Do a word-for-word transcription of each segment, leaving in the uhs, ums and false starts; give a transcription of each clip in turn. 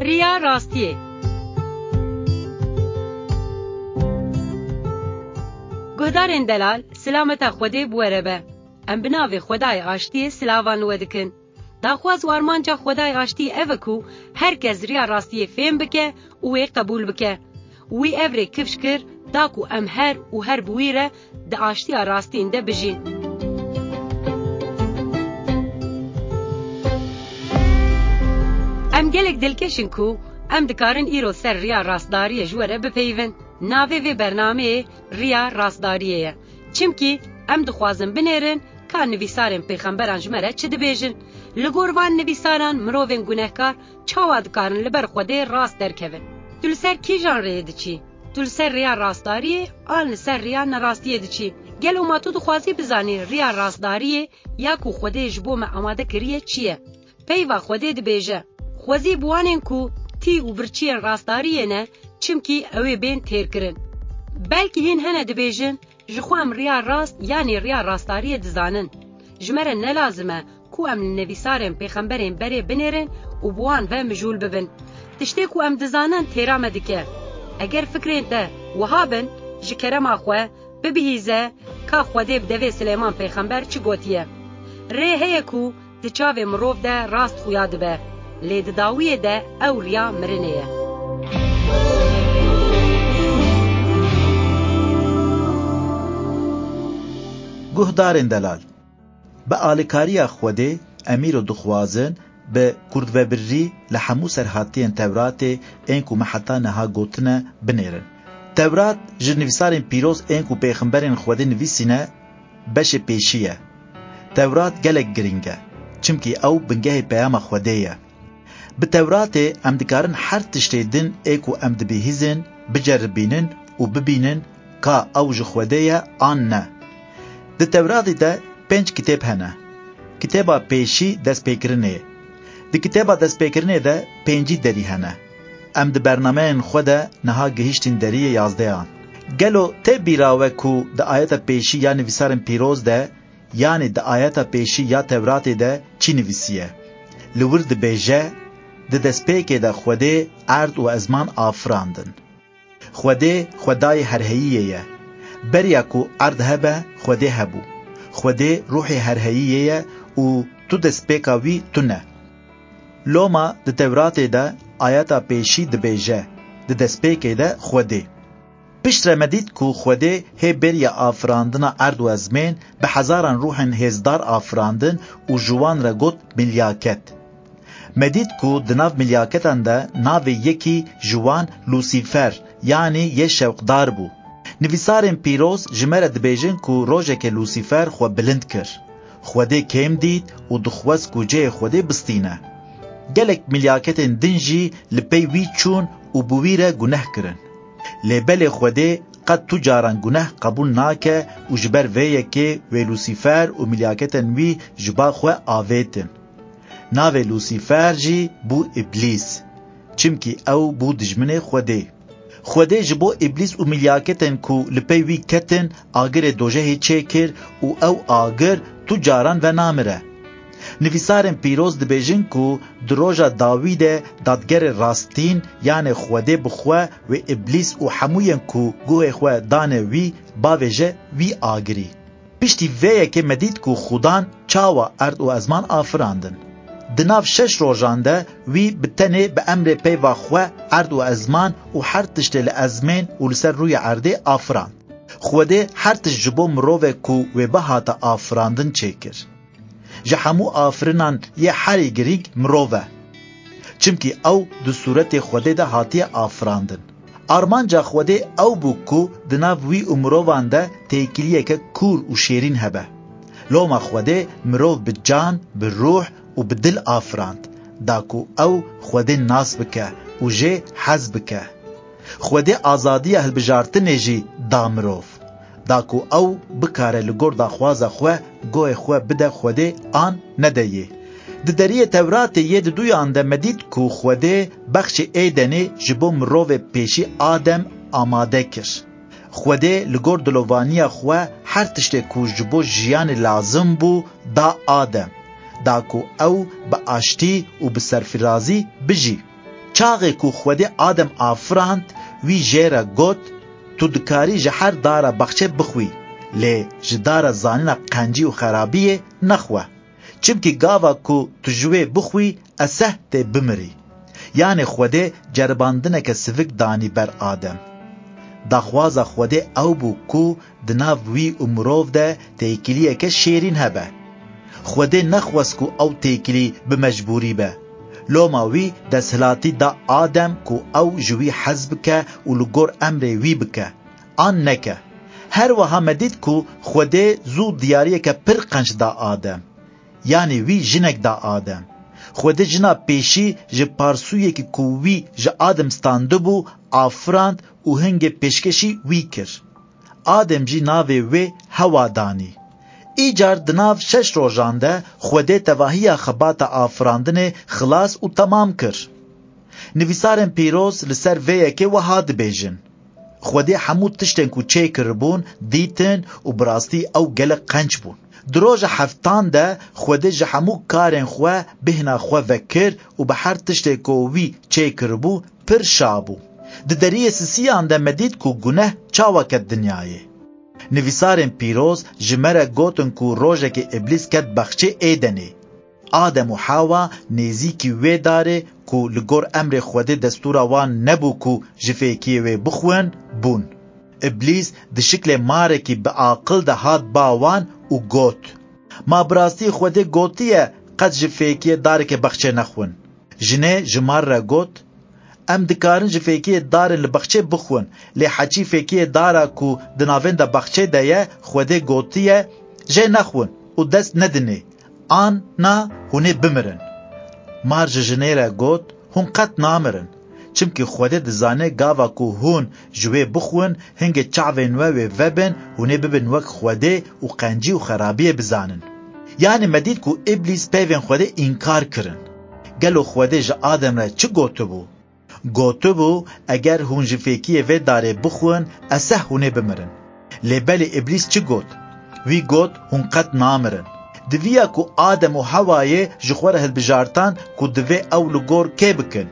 ریا راستیه. گهدارین دلال سلامت خوده بوره به. ام بناوی خدای آشتی سلاوان ودکن. داخواز وارمانجا خدای آشتی اوکو هر کس ریا راستیه فهم بکه اوی قبول بکه. وی اوری کفش کر داکو ام هر و هر بویره دا آشتی راستین ده بجین. ام گلک دلکشن کو ام دکارن ایرو سر ریا راستداری جوره بپیون. ناوی وی برنامه ریا راستداریه. چمکی ام دخوازن بنیرن که نویسارن پیغمبران جمره چه دبیجن. لگوروان نویساران مروفین گناهکار چاواد کارن لبر خوده راست درکون. تول سر کی جان ریه دچی؟ تول سر ریا راستداریه آن سر ریا نراستیه دچی. گلو ما تو دخوازی بزانی ریا راستداریه یا کو خوده جبو ما آماده کریه چیه؟ پیوا خوده دبیجه. خوازی بوانن کو تی و برچی راستداریه نه چمکی اوی بین تیر کرن. بلکه هین هنه دبیجن جخوام ریا راست یعنی ریا راستداریه دزانن. جمره نلازمه کو ام نویسارن پیغمبرین بره بنیرن و بوان و مجول ببن. تشتی کو ام دزانن تیرامه دکه. اگر فکرین ده وهابن جکرم آخوه ببهیزه که خوده بدوی سلیمان پیغمبر چی گوتیه. ره هیه کو دچاوه مروف ده راست خویاد به. لید داویه ده او ریا مرنه. گهدارین دلال به آلکاری خوده امیر و دخوازن به کرد و بری لحمو سرحاتین تورات اینکو محتا نها گوتنه بنیرن. تورات جرنویسارین پیروز اینکو پیغمبرین خوده نویسینه بش پیشیه. تورات گلک گرینگه چمکی او بنگه پیام خوده یه. به تورات ام دکارن هر تشتیدن ایکو ام دبیهیزن بجربینن و ببینن که او جخوده یه آن نه. ده تورات ده پنج کتاب هنه. کتابا پیشی دست پیکرنه. ده کتابا دست پیکرنه ده پنجی دری هنه. ام ده برنامه خوده نها گهشتین دری یازده آن. گلو ته بیراوه کو ده آیت پیشی یا نویسارن پیروز ده یعنی ده آیت پیشی یا تورات ده چی نویسیه؟ لورد بیجه ده دست پیکه ده خوده ارد و ازمان آفراندن. خوده خدای هرهیه بریا کو ارد هبه خوده هبو. خوده روح هرهیه و تو دست پیکاوی تو نه. لوما ده تورات ده آیتا پیشی ده بیجه ده دست پیکه ده خوده. پشت رمدید کو خوده هی بریا آفراندن ارد و ازمین به هزاران روحن هزدار آفراندن و جوان را گوت ملیاکت. مدید کو دناف ملیاکتان ده ناو یکی جوان لوسیفر یعنی یه شوقدار بو. نویسارن پیروز جمره دبیجن کو روژه که لوسیفر خو بلند کر. خوده کم دید و دخواست کو جه خوده بستینه. گلک ملیاکتن دنجی لپی وی چون و بویره گناه کرن. لبل خوده قد تو جاران گناه قبول ناکه و جبر ویه که وی لوسیفر و ملیاکتن وی جبا خو آویتن. ناو لوسیفر جی بو ابلیس. چمکی او بو دجمن خوده. خوده جبو ابلیس و ملیاکتن کو لپی وی کتن آگر دوجه چه کر و او آگر تو جاران و نامره. نویسارن پیروز دبیجن کو دروجا داوید دادگر راستین یعنی خوده بخواه و ابلیس و حموین کو گوه خواه دانه وی باویجه وی آگری. پشتی ویه که مدید کو خودان چاوا ارد و ازمان آفراندن. دناف شش روزانده وی بتنه به امر پیوا خواه ارد و ازمان و هر تشت لازمین و لسر روی عرده آفراند. خوده هر تشت جبو مروه کو و بهاتا آفراندن چکر. جحمو آفرنان یه حری گریگ مروه. چمکی او دو صورت خوده ده هاتی آفراندن. آرمانجا خوده او بو کو دناف وی امروان ده تیکلیه که کور و شیرین هبه. لوما خوده مروف بجان بالروح و بدل آفراند. داکو او خوده ناس بکه و جه حز بکه. خوده آزادی هل بجارتنه جی دا مروف. داکو او بکاره لگور دا خوازه خواه گوه خواه بده خوده آن ندهیه. ده دریه تورات یه ده دویان ده مدید کو خوده بخش ایدنه جبو مروف پیشی آدم آماده کر. خوده لگور دلوانیا خواه هر تشت کو جبو جیان لازم بو دا آدم. داکو او با آشتی و بسرفرازی بجی. چاغه کو خودی آدم آفراند وی جیره گوت تو دکاری جهر داره بخچه بخوی لی جداره زانینا قنجی و خرابیه نخوه چمکی گاوا کو تجوه بخوی اسه ته بمری یعنی خوده جرباندنه که سفک دانی بر آدم داخوازا خوده او بو کو دناو وی امروف ده تیکلیه که شیرین هبه خوده نخواست کو او تیکلی بمجبوری به لوما وی دسهلاتی دا آدم کو او جوی حزب که و لگور امر وی بکه آن نکه هر وها مدید کو خوده زو دیاریه که پر قنج دا آدم یعنی وی جنک دا آدم خوده جنا پیشی جه پارسویه که کووی جه آدم ستانده بو آفراند و هنگ پیشکشی وی کر آدم جی ناوه وی هوا دانی ایجار دناو شش روزانده خوده تواهی خبات آفراندن خلاص و تمام کر نویسارن پیروز لسر ویه که وحاد بیجن خوده حمود تشتن کو چه کربون دیتن و براستی او گل قنچ بون دروج هفتان ده خوده جهمو کارن خواه بهنا خواه وکر و به هر تشته کووی چه کربو پر شابو ده دریه سیان ده مدید کو گناه چاوکت دنیایه نویسارن پیروز جمره گوتن کو روژه که ابلیس کت بخچه ایدنه آدم و حوا نیزی کی وی داره کو لگور امر خوده دستورا وان نبو کو جفیکی وی بخون بون ابلیس ده شکل ماره کی به عاقل ده هاد باوان و گوت ما براستی خوده گوتیه قد جفیکی داره که بخچه نخون جنه جمار را گوت ام دکارن جفیکی داره لبخچه بخون لی حچی فیکی داره کو دناوین ده بخچه ده خوده گوتیه جه نخون و دست ندنه آن نا هونه بمرن مار جنه را گوت هم قد نامرن چمکی خوده دزانه گاوا کو هون جوه بخون هنگ چعوین و وبن هونه ببن وک خوده و قنجی و خرابیه بزانن یعنی مدید کو ابلیس پیوین خوده انکار کرن گلو خوده جا آدم را چه گوتو بو؟ گوتو بو اگر هون جفیکیه و داره بخون اسه هونه بمرن لیبل ابلیس چه گوت؟ وی گوت هون قد نامرن دویا کو آدم و حوایه جخوره هلبجارتان کو دوی اولو گور که بکن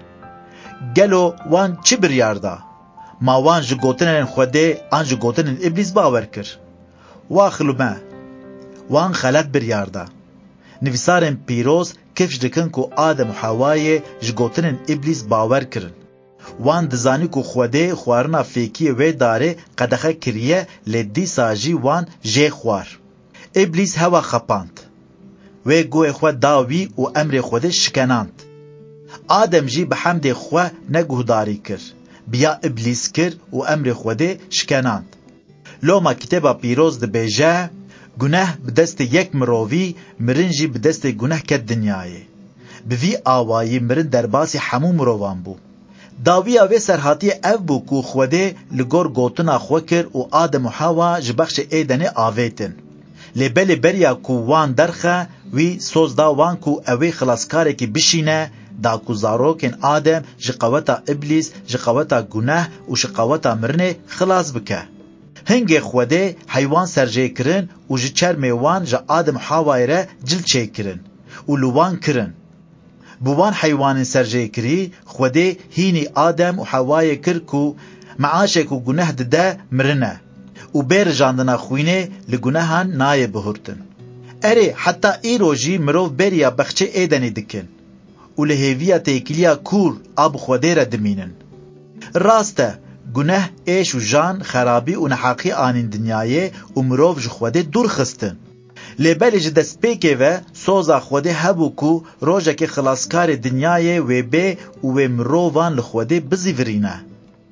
گلو وان چی بریاردا ما وان جو گوتنن خوده آن جو گوتنن ابلیس باور کر واخلو ما وان خلط بریاردا نویسارن پیروز کفش دکن کو آدم و حوایه جو گوتنن ابلیس باور کرن وان دزانی کو خوده خوارنا فیکی وی داره قدخه کریه لدی ساجی وان جه خوار ابلیس هوا خپاند وی گوه خود داوی و امر خوده شکناند آدم جی به حمد خواه نگهداری کر بیا ابلیس کر و امر خوده شکناند لوما کتابا پیروز ده بیجه گناه به دست یک مرووی مرن جی به دست گناه کد دنیایه بوی آوایی مرن در باسی همو مرووان بو داوی آوی سرحاتی او بو کو خوده لگور گوتنا خو کر و آدم و حوا جبخش ایدن آویتن لبل بریا کو وان درخه وی سوز دا وان کو اوی خلاصکاره کی بشینه دا کو زاروکن آدم جقوتا ابلیس جقوتا گناه و جقوتا مرنه خلاص بکه هنگی خوده حیوان سرجه کرن و جه چرمیوان جه آدم حوایره جل چه کرن و لوان کرن بوان حیوان سرجه کری خوده هینی آدم و حوای کر کو معاشه کو گناه ده مرنه و بیر جاندنا خوینه لگناهان نای بهورتن اره حتی ای روژی مروف بریا بخچه ایدنی دکن و لهیویا تیکلیا کور آب خوده را دمینن راسته گناه ایش و جان خرابی و نحاقی آنین دنیای و مروف جخوده دور خستن لیبالی جه دست پیکه و سوزا خوده هبو کو روژه که خلاصکار دنیای و بی و مروفان لخوده بزیورینه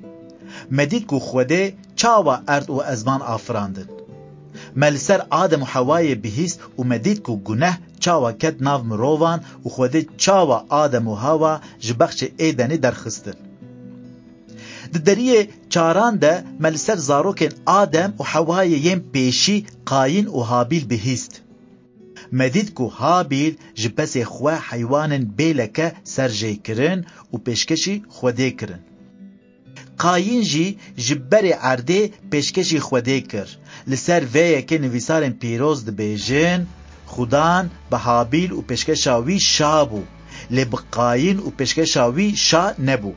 مدید کو خوده چاوا ارد و ازمان آفراندن ملسر آدم و حوای بهیست و مدید کو گناه چاوا کد ناو مروفان و خوده چاوا آدم و حوا جبخش ایدنی درخستن ده دریه چاران ده ملسر زاروکن آدم و حوای یم پیشی قاین و حابیل بهیست مدید کو حابیل جبس خواه حیوانن بیلکه سرجه کرن و پیشکشی خوده کرن قاین جی جبر عرده پیشکشی خوده کر لسر ویه که نویسارن پیروز ده بیجن خودان به حابیل و پیشکشاوی شابو لی بقاین و پشکشاوی شا نبو.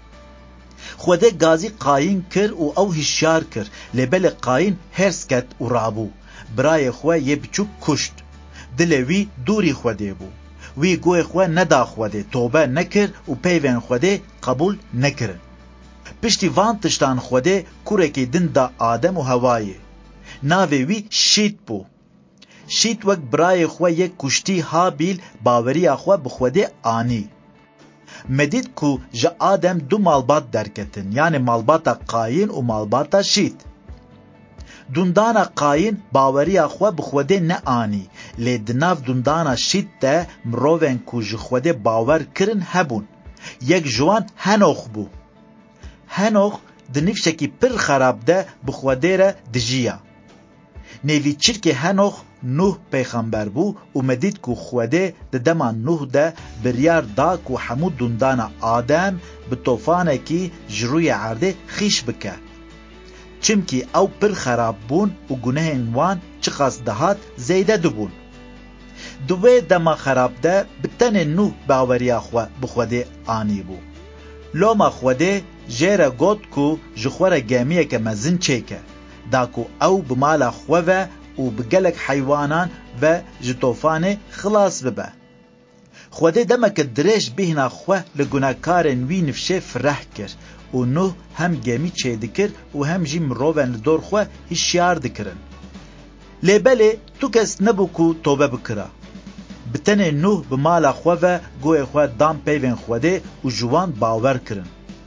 خوده گازی قاین کر و او هشیار کر لی بل قاین هرس کت و رابو. برای خواه یه بچوک کشت. دل وی دوری خوده بو. وی گوی خواه ندا خوده توبه نکر و پیوین خوده قبول نکرن. پشتی وان تشتان خوده کوره که دن دا آدم و هوایه. ناوه وی شیط بو. شیط وک برای خواه یک کشتی هابیل باوری خواه بخوده آنی. مدید کو جا آدم دو مالبات درکتن، یعنی مالباتا قاین و مالباتا شیط. دوندانا قاین باوری خواه بخوده نه آنی، لی دناف دوندانا شیط ده مروین کو جخوده باور کرن هبون. یک جوان هنوخ بو. هنوخ دنفشکی پر خراب ده بخوده را دجیا. نوی چرک هنوخ نوح پیغمبر بو و مدید کو خوده ده دمان نوح ده بریار دا کو حمود دوندانا آدم به طوفانه کی جروی عرده خیش بکه. چمکی او پر خراب بون و گناه وان چه قصدهات زیده دبون. دوی دما خراب ده بتن نوح باوری خواه بخوده آنی بو. لوما خوده جیره گود کو جخوره گامیه که مزن چیکه. داکو او بمالا خواه و بگلک حیوانان و جتوفان خلاص ببه. خوده دمک دریش بهنا خواه لگناکارن وی نفشه فرح کر و نوح هم گامی چه دکر و هم جی مروون لدور خواه هشیار دکرن. لیباله تو کس نبو کو توبه بکره. بتن نوح بمالا خواه گوه خواه دام پیوین خوده و جوان باور کرن.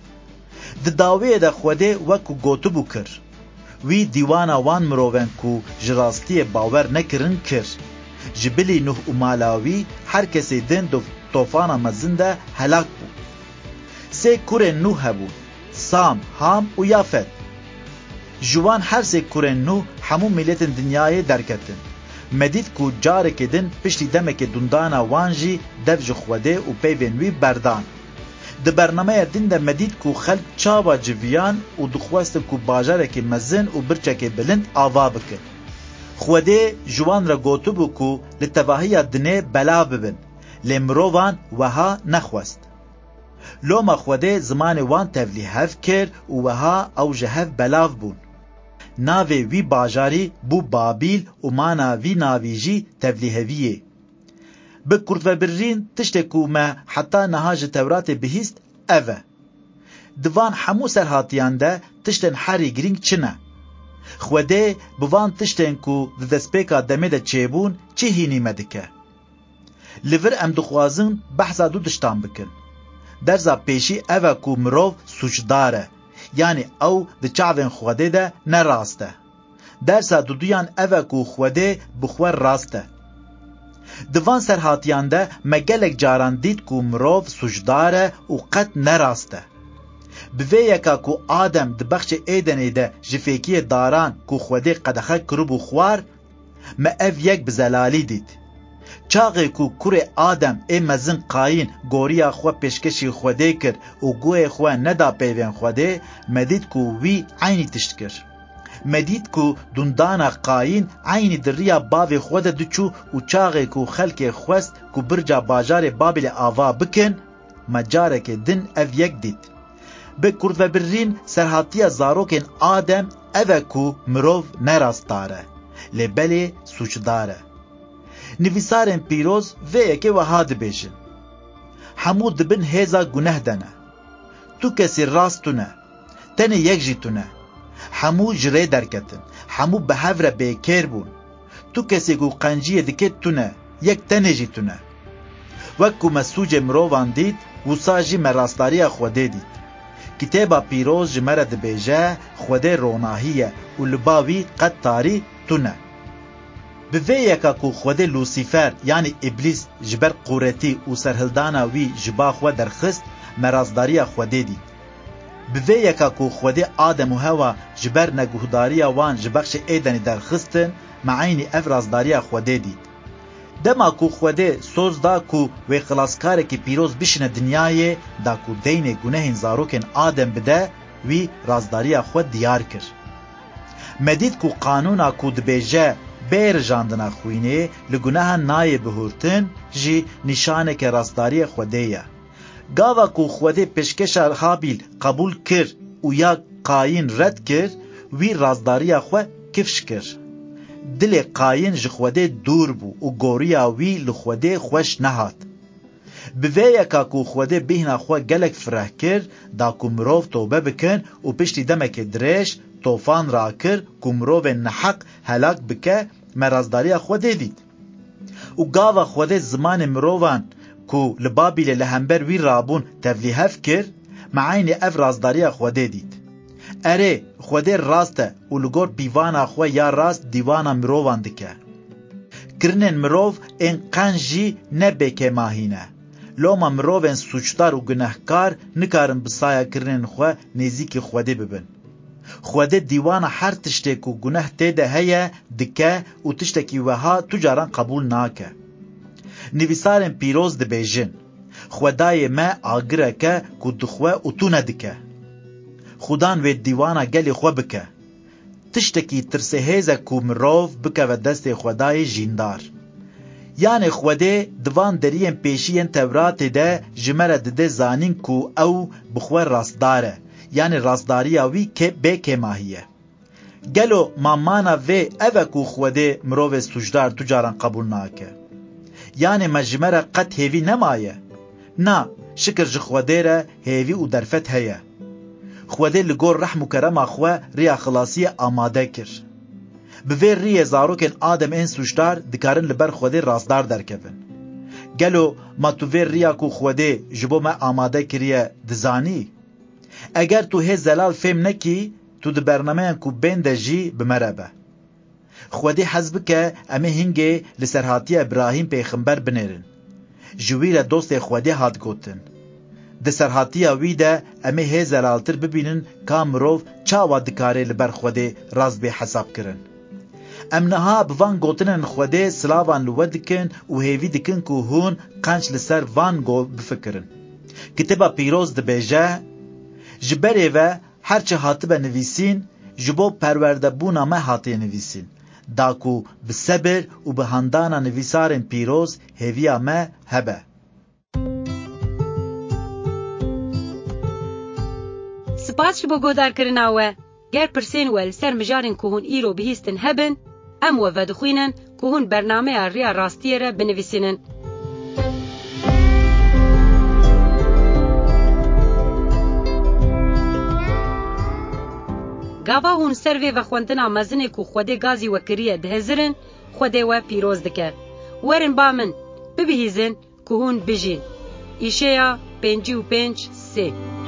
د داوی ده خوده وکو گوتو بو کر. وی دیوانا وان مروون کو جراستی باور نکرن کر. جبلی نوح و مالاوی هر کسی دن دو طوفانا مزنده هلاک بو. سه کور نوح بو. سام، هام و یافت. جوان هر سه کور نوح همو ملت دنیای درکتن. مدید کو جارک دن پشتی دمک دوندانا وانجی دفج خوده و پیونوی بردان. د برنامه دین ده مدید کو خلق چاوا جویان و دخواست کو باجارک مزن و برچک بلند آوا بکن. خوده جوان را گوتو بو کو لتواهی دنه بلا ببن. لمروان وها نخواست. لوما خوده زمان وان تفلی هف کر و وها او جهف بلاو بون. ناوی وی باجاری بو بابیل و مانا وی ناویجی تفلی هویه. به کرد و برین تشتکو ما حتی نهاج تورات بهیست اوه. دوان همو سرهاتیان ده تشتن حری گرینگ چنه. خوده بوان تشتن کو دسپیکا دمه ده چیبون چه هینی مدکه. لیور ام دخوازن بحثا دو دشتان بکن. درزا پیشی اوه کو مروف سوچداره. یعنی او ده چاوین خوده ده نراسته. درسا دو دویان اوه کو خوده بخور راسته. دوان سرهاتیان ده مگلک جاران دید کو مروف سجداره و قد نراسته. بوی یکا کو آدم ده بخش ایدنی ده جفیکی داران کو خوده قدخه کربو خوار ما اف یک بزلالی دید. چاقی کو کور آدم ای مزن قاین گوریا خو پیشکشی خوده کر و گوی خو ندا پیوین خوده مدید کو وی عینی تشت کر. مدید کو دوندانا قاین عینی دریا باوی خود دچو و چاقی کو خلق خوست کو برجا باجار بابل آوا بکن مجاره که دن اف یک دید. به کرد و برین سرحاتی زاروکن آدم اوه کو مروف نراستاره لبلی سوچداره. نویسارن پیروز و یکی وها دبیشن. همو دبن هیزا گناه دنه. تو کسی راستونه. تنه یک جیتونه. همو جره درکتن. همو به هفره بیکر بون. تو کسی گو قنجی دکت تونه. یک تنه جیتونه. وکو مسوج مروان دید وساجی مراستاری خوده دید. کتابا پیروز جمره دبیجه خوده روناهیه و لباوی قد تاری تونه. به یکا کو خوده لوسیفر یعنی ابلیس جبر قورتی و سرهلدانا وی جبا خو درخست مرازداری خوده دید. به یکا کو خوده آدم و هوا جبر نگهداری وان جبخش ایدنی درخستن معینی افرازداری خوده دید. دما کو خوده سوز دا کو و خلاصکار کی پیروز بشنه دنیای دا کو دین گناه زاروکن آدم بده وی رازداری خود دیار کر. مدید کو قانونا کو دبیجه بیر جاندنا خوینه لگناه نای بهورتن جی نشانه که راستداری خوده گاوا کو خوده پشکش هابیل قبول کر و یا قاین رد کر وی راستداری خو کفش کر دل قاین جخوده دور بو و گوریا وی لخوده خوش نهات بویا که کو خوده بهنا خو گلک فرح کر دا کو مروف توبه بکن و پشتی دمک درش طوفان را کر کو مروف نحق هلاک بکه مرازداری خوده دید و گاوا خوده زمان مروفان کو لبابی لهمبر وی رابون تفلیحف کر معین اف رازداری خوده دید اره خوده راسته و لگور بیوانا خو یا راست دیوانا مروفان دکه کرنن مروف این قنجی نبکه ماهینه لوما مروفن سوچدار و گناهکار نکارن بسایا کرنن خو نزیک خوده ببن خوده دیوانا هر تشتک و گناه تیده هیا دکه و تشتکی وها تجاران قبول ناکه نویسارن پیروز ده بیجن خودای ما آگره که که دخوه و تو ندکه خودان و دیوانا گلی خو بکه تشتکی ترسهیزه که مروف بکه و دست خودای جیندار یعنی خوده دوان درین پیشین تورات ده جمره ده زانین که او بخوه راستداره یعنی راستداری اوی که به که ماهیه گلو مامانا و اوه که خوده مروف سجدار تجاران قبول ناکه یعنی مجمره قد هیوی نمایه نا شکر جخوده را هیوی و درفت هیه خوده لگور رحم و کرم اخوه ریا خلاصی آماده کر بویر ریه زاروکن آدم این سوشدار دکارن لبر خوده راستدار درکفن گلو ما تو ویر ریا کو خوده جبو ما آماده کریه دزانی اگر تو هی زلال فهم نکی تو ده برنامه کو بین ده جی بمربه خوده حزب که امه هنگه لسرحاتی ابراهیم پیغمبر بنیرن جویر دوست خوده هات گوتن ده سرحاتی اوی ده امه هی زلالتر ببینن کامروف چاوا دکاره لبر خوده راز به حساب کرن امنها بوان گوتنن خوده سلاوان لو دکن و هیوی دکن که هون قنچ لسر وان گو بفکرن کتبا پیروز ده بیجه جبره و هرچه هاتبه نویسین جبو پرورده بونا ما هاتی نویسین داکو بسبر و بهندانا نویسارن پیروز هیویا ما هبه سپاس شبو گودار کرناوه گر پرسین ول سر مجارن که هون ایرو بهیستن هبن ام و ودخوینن که هون برنامه ریا راستیه را بنویسینن گاوا هون سروی و خوندنا مزنه که خوده گازی و کریه دهزرن خوده و پیروز دکه ورن با من ببهیزن که هون بجین ایشه یا پنجی و پنج سه